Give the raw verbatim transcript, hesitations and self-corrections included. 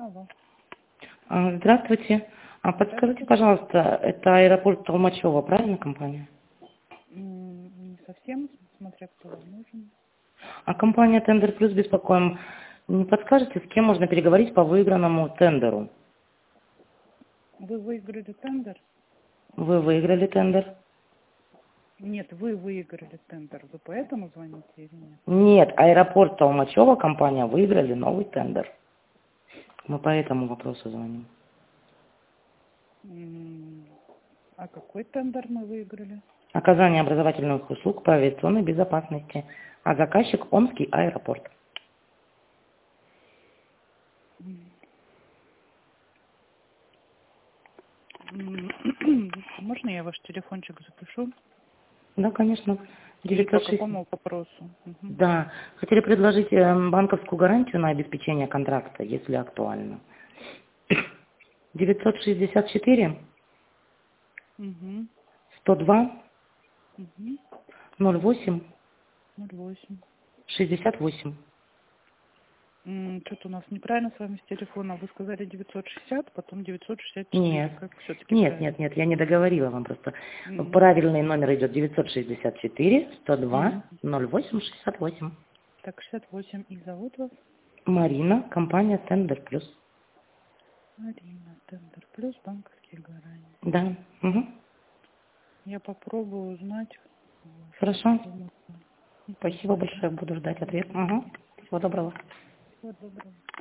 Алло. А, Здравствуйте. А подскажите, пожалуйста, это аэропорт Толмачева, правильно компания? М, Не совсем, смотря кто вам нужен. А компания Тендер Плюс беспокоим. Не подскажете, с кем можно переговорить по выигранному тендеру? Вы выиграли тендер? Вы выиграли тендер? Нет, вы выиграли тендер. Вы поэтому звоните или нет? Нет, аэропорт Толмачева, компания, выиграли новый тендер. Мы по этому вопросу звоним. М, А какой тендер мы выиграли? Оказание образовательных услуг по авиационной безопасности. А заказчик Омский аэропорт. М, Можно я ваш телефончик запишу? Да, конечно. И по девятьсот шесть. какому вопросу? Мгм. Да. Хотели предложить э, банковскую гарантию на обеспечение контракта, если актуально. девятьсот шестьдесят четыре Мгм. сто два Мгм. ноль восемь ноль восемь. шестьдесят восемь. М, Что-то у нас неправильно с вами с телефона. Вы сказали девятьсот шестьдесят, потом девятьсот шестьдесят четыре. Нет. Как все-таки Нет, нет, правильно? нет, я не договорила вам просто. Мгм. Правильный номер идет девятьсот шестьдесят четыре сто два Мгм. ноль восемь шестьдесят восемь. Так, шестьдесят восемь. И зовут вас? Марина, компания Тендер Плюс. Марина, тендер плюс банковские гарантии. Да. Угу. Я попробую узнать вашу Хорошо. информацию. Мгм. Спасибо большое, буду ждать ответ. Угу. Всего доброго. Всего доброго.